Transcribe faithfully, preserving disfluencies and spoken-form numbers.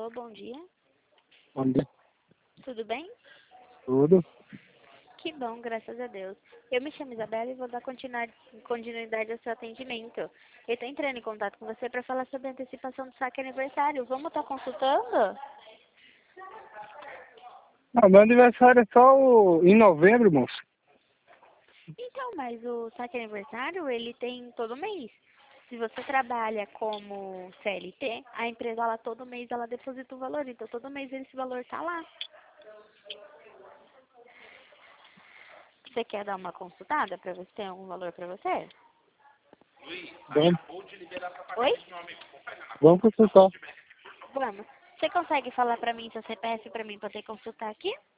Alô, bom dia. Bom dia. Tudo bem? Tudo? Que bom, graças a Deus. Eu me chamo Isabela e vou dar continuar- continuidade ao seu atendimento. Eu estou entrando em contato com você para falar sobre a antecipação do saque aniversário. Vamos estar consultando? Não, meu aniversário é só o- em novembro, moço. Então, mas o saque aniversário, ele tem todo mês. Se você trabalha como C L T, a empresa, ela todo mês, ela deposita o valor. Então, todo mês esse valor está lá. Você quer dar uma consultada para ver se tem algum valor para você? Vamos, Oi? vamos consultar. Vamos. Você consegue falar para mim seu C P F para mim poder consultar aqui?